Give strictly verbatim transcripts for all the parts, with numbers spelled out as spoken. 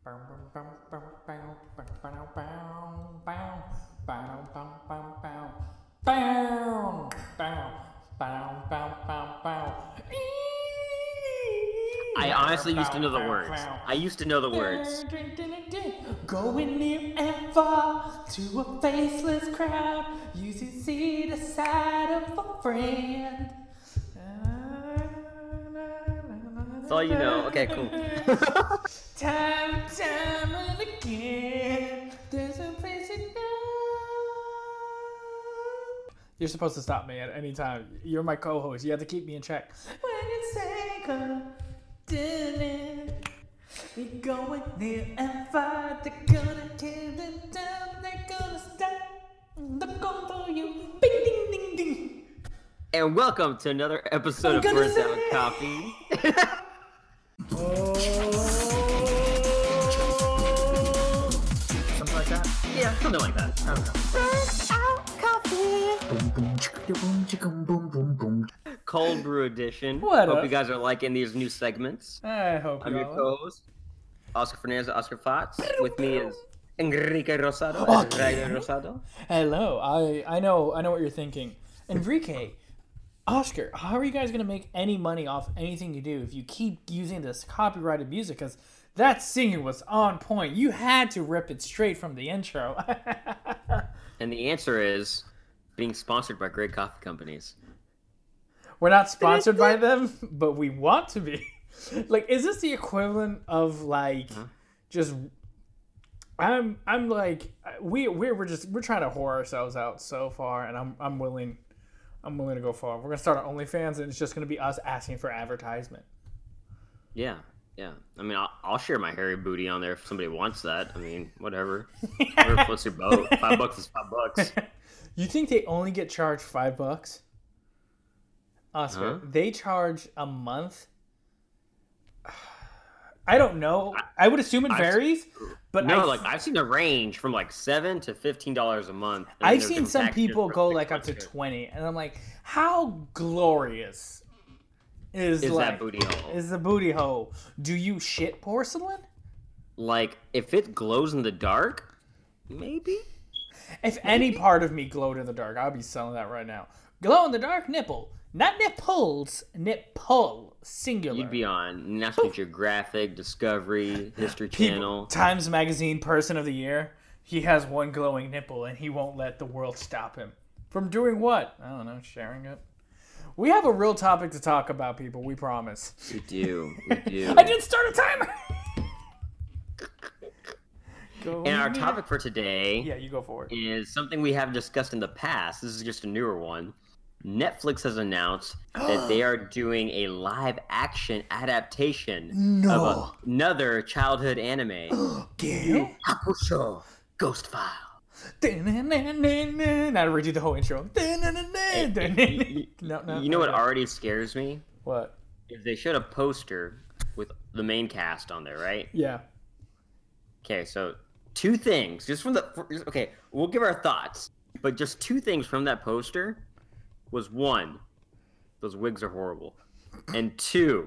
I honestly used to know the words. I used to know the words. Going near and far to a faceless crowd. You see the side of a friend. That's all you know. Okay, cool. Time, time and again, there's a place to go. You're supposed to stop me at any time. You're my co-host. You have to keep me in check. When you say go, we going near and far. They're gonna tear them down. They're gonna stop. They're going for you. Bing, ding, ding, ding. And welcome to another episode I'm of Burnt say... Down Coffee. Oh. Something like that? Yeah, something like that. I don't know. Burnt out coffee. Boom, boom, chicka, boom, chicka, boom, boom, boom. Cold brew edition. What Hope up? you guys are liking these new segments. I hope I'm you your all. co-host, Oscar Fernandez, Oscar Fox. With me is Enrique Rosado. Okay. Enrique Rosado. Hello. I I know I know what you're thinking. Enrique, Oscar, how are you guys gonna make any money off anything you do if you keep using this copyrighted music? Because that singing was on point. You had to rip it straight from the intro. And the answer is being sponsored by great coffee companies. We're not sponsored by them, but we want to be. Like, is this the equivalent of like Huh? just? I'm I'm like we we're we're just we're trying to whore ourselves out so far, and I'm I'm willing. I'm willing to go far. We're gonna start our OnlyFans, and it's just gonna be us asking for advertisement. Yeah, yeah. I mean, I'll, I'll share my hairy booty on there if somebody wants that. I mean, whatever. Whatever floats your boat. Five bucks is five bucks. You think they only get charged five bucks? Oscar, Huh? they charge a month. I don't know. I would assume it I've- varies, but no, I, like I've seen a range from like seven to fifteen dollars a month. and I've there's seen different some packages people for go six like up to bucks. twenty, and I'm like, how glorious is, Is like, that booty hole? Is the booty hole? Do you shit porcelain? Like if it glows in the dark, maybe. If any part of me glowed in the dark, I'll be selling that right now. Glow in the dark nipple, not nipples, nipple, singular. You'd be on National Geographic, Discovery, History People- Channel. Times Magazine Person of the Year. He has one glowing nipple, and he won't let the world stop him from doing what? I don't know, sharing it. We have a real topic to talk about, people. We promise. We do. We do. I didn't start a timer. Go And our near- topic for today Yeah, you go for it. is something we have discussed in the past. This is just a newer one. Netflix has announced that they are doing a live action adaptation No. of another childhood anime. Gay? Hakusho Ghost File. Now to redo the whole intro. you- No, no. You know what okay. already scares me? What? If they showed a poster with the main cast on there, right? Yeah. Okay, so two things. Just from the... Okay, we'll give our thoughts. But just two things from that poster was one, those wigs are horrible. And two,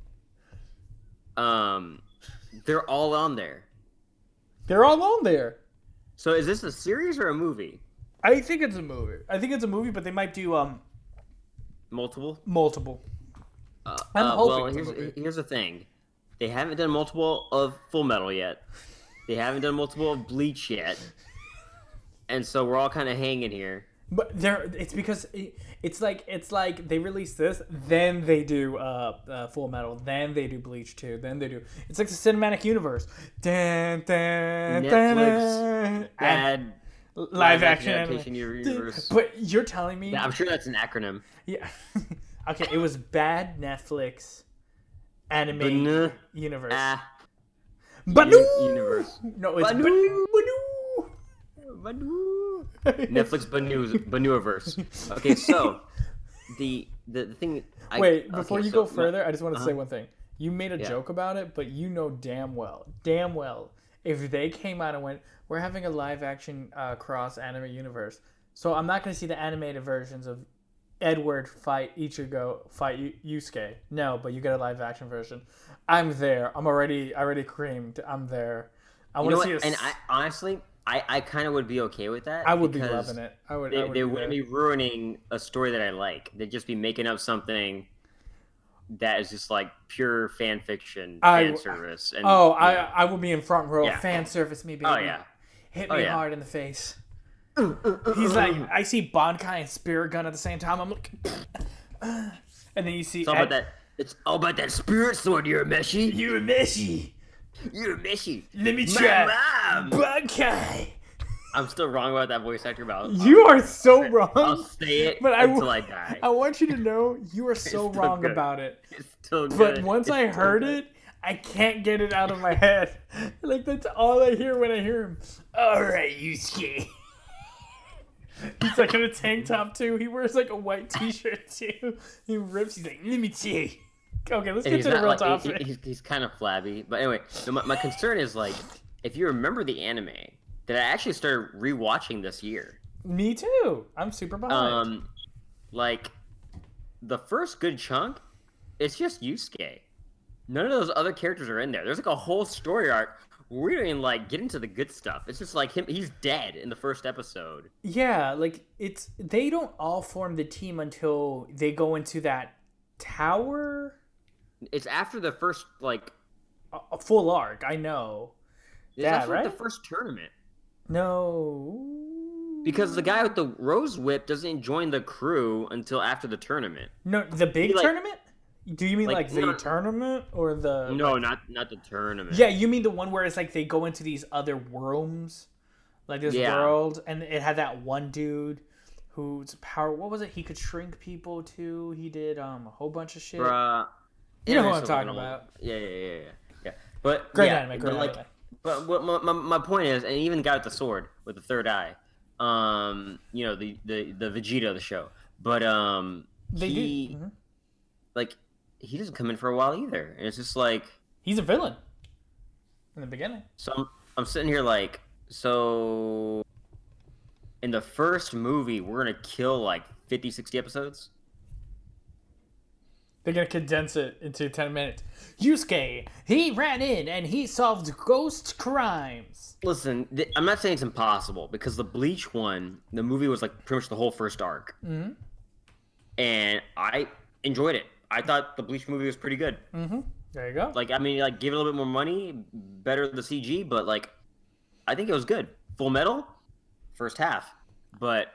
um, they're all on there. They're all on there. So is this a series or a movie? I think it's a movie. I think it's a movie, but they might do um Multiple? multiple. Uh, I'm uh, hoping well, it's a here's, movie. here's the thing. They haven't done multiple of Full Metal yet. They haven't done multiple of Bleach yet. And so we're all kind of hanging here. But they're it's because it, it's like it's like they release this, then they do uh, uh Full Metal, then they do Bleach two, then they do it's like the cinematic universe. Dun, dun, dun, Netflix dun, Add live action adaptation anime. universe. But you're telling me, Yeah, I'm sure that's an acronym. yeah. Okay, it was bad Netflix anime Banu- universe. Ah, Banu! universe. No, it's Banu! Banu. Banu. Netflix Banu Banuiverse. Okay, so the the, the thing. I, Wait, before okay, you so go further, I just want to say uh-huh. one thing. You made a Yeah. joke about it, but you know damn well, damn well, if they came out and went, we're having a live action uh, cross anime universe, so I'm not going to see the animated versions of Edward fight Ichigo fight Yu- Yusuke. No, but you get a live action version. I'm there. I'm already already creamed. I'm there. I want to see. A... And I honestly, I, I kind of would be okay with that. I would be loving it. I would. They, I would they be wouldn't be ruining a story that I like. They'd just be making up something that is just like pure fan fiction, I, fan service. And, oh, I know. I will be in front row. Yeah. Fan service me, baby. Oh yeah. Hit oh, me yeah. hard in the face. He's like, I see Bankai and Spirit Gun at the same time. I'm like, and then you see. It's all Ed... about that. It's all about that spirit sword. You're a meshy. You're a meshy. You're a meshy. Let me try. My mom. Bankai. I'm still wrong about that voice actor, but I'll, you I'll, are so I'll, wrong. I'll say it but until I, I die. I want you to know you are so wrong good. about it. It's still good. But once it's I heard good. it, I can't get it out of my head. Like that's all I hear when I hear him. All right, Yusuke. He's like in a tank top too. He wears like a white t-shirt too. He rips. He's like, let me see. Okay, let's And get to the not, real like, topic. he- he's, he's kind of flabby. But anyway, so my, my concern is like, if you remember the anime that I actually started rewatching this year. Me too. I'm super behind. Um, like the first good chunk, it's just Yusuke. None of those other characters are in there. There's like a whole story arc where we don't even like get into the good stuff. It's just like him. He's dead in the first episode. Yeah, like it's they don't all form the team until they go into that tower. It's after the first like A, a full arc. I know. it's Yeah, after right? the first tournament. No. Because the guy with the rose whip doesn't join the crew until after the tournament. No, the big He, like- tournament? Do you mean like, like, the no- tournament or the No, like- not not the tournament. Yeah, you mean the one where it's like they go into these other worlds, like this Yeah. world, and it had that one dude whose power. What was it? He could shrink people too. He did um a whole bunch of shit. Bruh. You know who Anime I'm is talking something about. Yeah, yeah, yeah, yeah, yeah. But Great yeah, anime, but great like, anime. but what my, my my point is, and even the guy with the sword with the third eye, um, you know the the the Vegeta of the show, but um, They he do. Mhm. like he doesn't come in for a while either, and it's just like He's a villain in the beginning. so I'm I'm sitting here like so. In the first movie, we're gonna kill like fifty, sixty episodes. They're gonna condense it into ten minutes. Yusuke, he ran in and he solved ghost crimes. Listen, th- I'm not saying it's impossible because the Bleach one, the movie was like pretty much the whole first arc, Mm-hmm. and I enjoyed it. I thought the Bleach movie was pretty good. Mm-hmm. There you go. Like, I mean, like give it a little bit more money, better the C G, but like, I think it was good. Full Metal, first half, but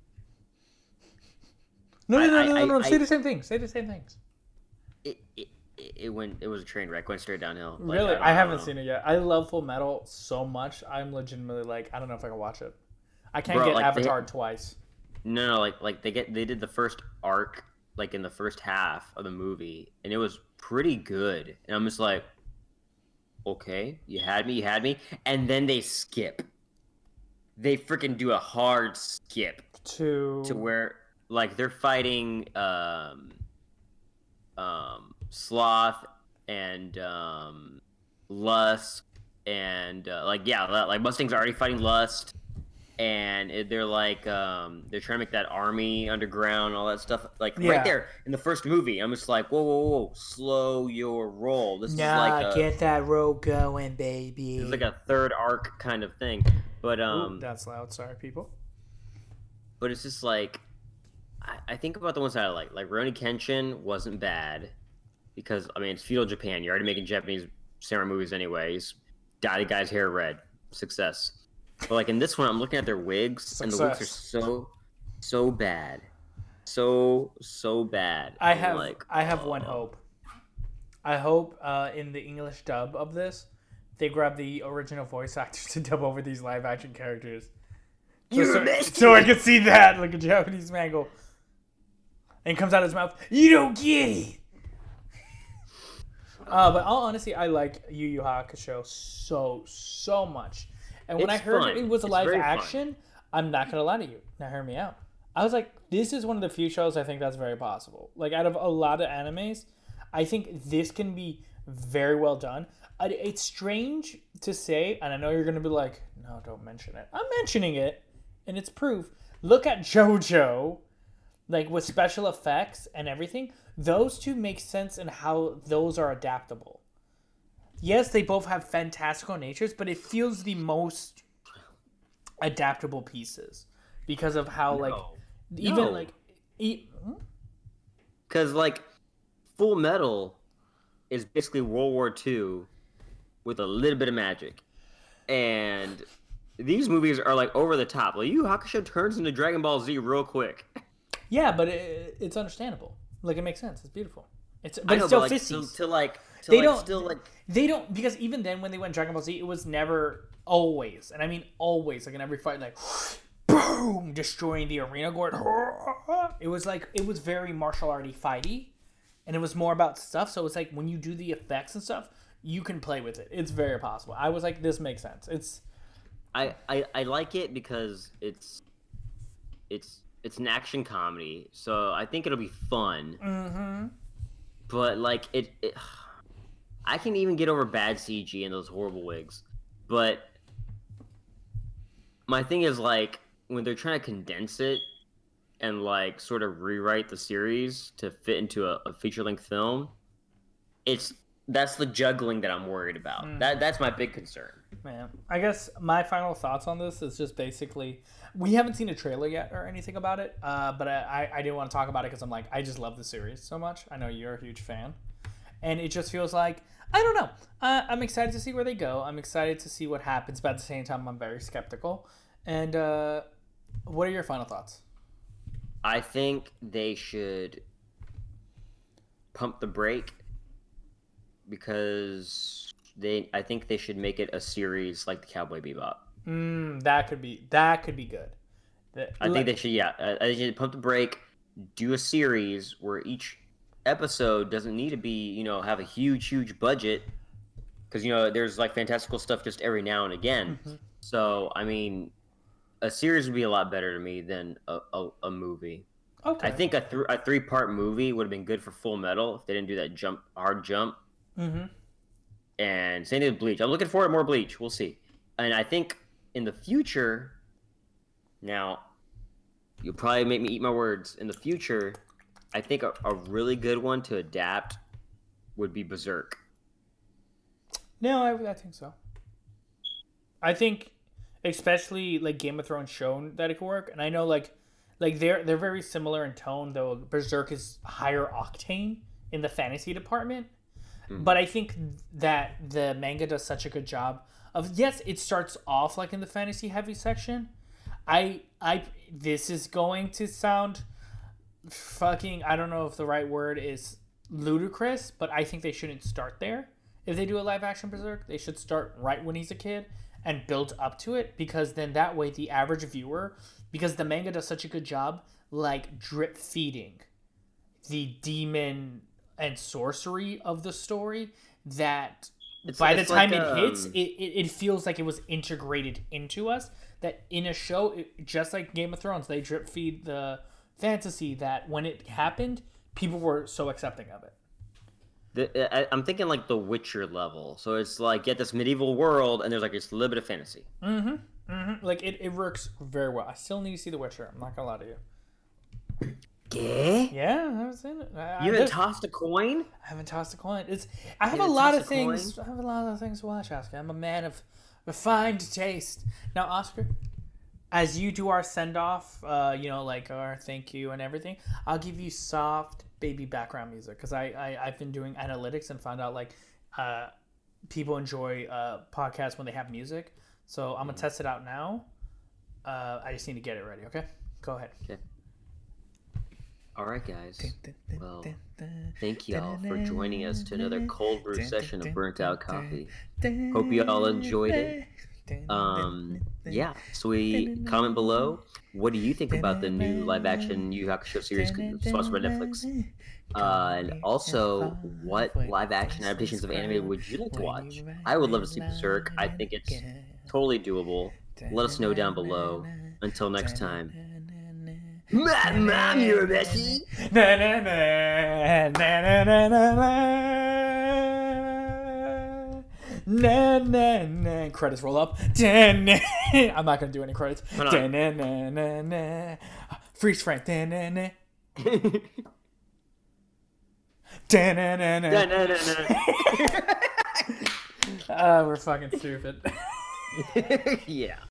no, no, I- no, I- no, no, no. I- Say I- the same thing. Say the same things. it it, it went it was a train wreck, went straight downhill. Like, Really, don't I haven't know. seen it yet. I love Full Metal so much. I'm legitimately like, I don't know if I can watch it. I can't Bro, get like, they- Avatar twice. No, no, like like they get they did the first arc like in the first half of the movie, and it was pretty good. And I'm just like, okay, you had me, you had me, and then they skip. They freaking do a hard skip To to where like they're fighting um um Sloth and um Lust and uh, like yeah, like Mustang's already fighting Lust. And it, they're like, um, they're trying to make that army underground, all that stuff. Like Yeah. right there in the first movie, I'm just like, whoa, whoa, whoa, slow your roll. This nah, is like a, get that road going, baby. it's like a third arc kind of thing. But um, Ooh, that's loud. Sorry, people. but it's just like, I, I think about the ones that I like. Like Rurouni Kenshin wasn't bad because I mean it's feudal Japan. You're already making Japanese samurai movies anyways. Dye the guy's hair red. Success. But like in this one, I'm looking at their wigs, and the wigs are Success. so, so bad, so so bad. I I'm have like, I have one oh. hope. I hope uh, in the English dub of this, they grab the original voice actors to dub over these live action characters. So, You're so, messy. so I can see that like a Japanese man go, and it comes out of his mouth. You don't get it. Uh, but all honesty, I like Yu Yu Hakusho so so much. And when It's I heard fun. it was a It's live very fun. action, I'm not gonna lie to you. Now hear me out. I was like, this is one of the few shows I think that's very possible. Like out of a lot of animes, I think this can be very well done. Uh, It's strange to say, and I know you're gonna be like, no, don't mention it. I'm mentioning it, and it's proof. Look at JoJo like with special effects and everything, those two make sense in how those are adaptable. Yes, they both have fantastical natures, but it feels the most adaptable pieces because of how, no. like, even, no. like... Because, e- like, Full Metal is basically World War Two with a little bit of magic. And these movies are, like, over the top. Like, Yu Yu Hakusho turns into Dragon Ball Z real quick. Yeah, but it, it's understandable. Like, it makes sense. It's beautiful. It's But know, it's still but, like, fifties. To, to, like... To they like, don't still like they don't because even then when they went Dragon Ball Z, it was never always, and I mean always, like in every fight, like boom, destroying the arena going. It was like it was very martial arty fighty, and it was more about stuff. So it's like when you do the effects and stuff, you can play with it. It's very possible. I was like, this makes sense. It's I I, I like it because it's it's it's an action comedy, so I think it'll be fun. Mm-hmm. But like it. it I can even get over bad C G and those horrible wigs, but my thing is like when they're trying to condense it and like sort of rewrite the series to fit into a, a feature-length film, it's that's the juggling that I'm worried about. Mm. That that's my big concern. Man, I guess my final thoughts on this is just basically we haven't seen a trailer yet or anything about it, uh, but I I didn't want to talk about it because I'm like I just love the series so much. I know you're a huge fan, and it just feels like. I don't know. Uh, I'm excited to see where they go. I'm excited to see what happens, but at the same time, I'm very skeptical. And uh, what are your final thoughts? I think they should pump the brake because they. I think they should make it a series like the Cowboy Bebop. Mm, that could be that could be good. That, I think they should. Yeah, uh, they should pump the brake. Do a series where each episode doesn't need to be, you know, have a huge, huge budget because, you know, there's like fantastical stuff just every now and again. Mm-hmm. So, I mean, a series would be a lot better to me than a, a, a movie. Okay. I think a, th- a three-part movie would have been good for Full Metal if they didn't do that jump, hard jump. Mm-hmm. And same thing with Bleach. I'm looking forward to more Bleach. We'll see. And I think in the future, now, you'll probably make me eat my words. In the future, I think a, a really good one to adapt would be Berserk. No, I, I think so. I think, especially like Game of Thrones shown that it could work, and I know like, like they're they're very similar in tone. Though Berserk is higher octane in the fantasy department, mm. but I think that the manga does such a good job of yes, it starts off like in the fantasy heavy section. I I this is going to sound. Fucking, I don't know if the right word is ludicrous, but I think they shouldn't start there. If they do a live action Berserk, they should start right when he's a kid and build up to it because then that way the average viewer, because the manga does such a good job, like drip feeding the demon and sorcery of the story that it's, by it's the time like, it um... hits, it, it, it feels like it was integrated into us. That in a show, it, just like Game of Thrones, they drip feed the fantasy that when it happened, people were so accepting of it. The, I, I'm thinking like the Witcher level. So it's like, get this medieval world, and there's like just a little bit of fantasy. Mm-hmm. Mm-hmm. Like, it, it works very well. I still need to see The Witcher. I'm not going to lie to you. Yeah? Yeah, I haven't seen it. I, you I haven't tossed a coin? I haven't tossed a coin. It's. I have a lot of things. I have a lot of things to watch, Oscar. I'm a man of refined taste. Now, Oscar, as you do our send-off, uh, you know, like our thank you and everything, I'll give you soft baby background music because I, I, I've been doing analytics and found out, like, uh, people enjoy uh, podcasts when they have music. So I'm going to test it out now. Uh, I just need to get it ready, okay? Go ahead. Okay. All right, guys. Well, thank y'all for joining us to another cold brew session of Burnt Out Coffee. Hope you all enjoyed it. Um, yeah, so we comment below. What do you think about the new live-action Yu Yu Hakusho series sponsored by Netflix? Uh, and also, what live-action adaptations of anime would you like to watch? I would love to see Berserk. I think it's totally doable. Let us know down below. Until next time. Mom, mom, you're a Bessie. Na na na na na na na. Na na na. Credits roll up. I'm not gonna do any credits. Na na na na. Freeze frame. Na na na. Uh, we're fucking stupid. Yeah.